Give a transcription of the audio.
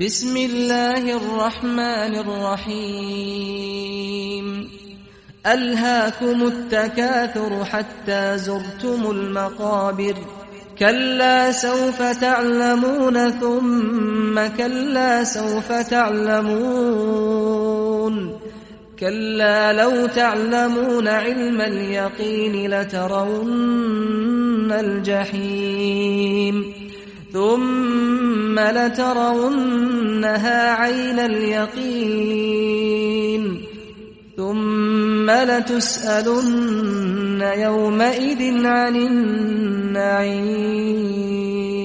بسم الله الرحمن الرحيم ألهاكم التكاثر حتى زرتم المقابر كلا سوف تعلمون ثم كلا سوف تعلمون كلا لو تعلمون علم اليقين لترون الجحيم ثم لترونها عين اليقين ثم لتسألن يومئذ عن النعيم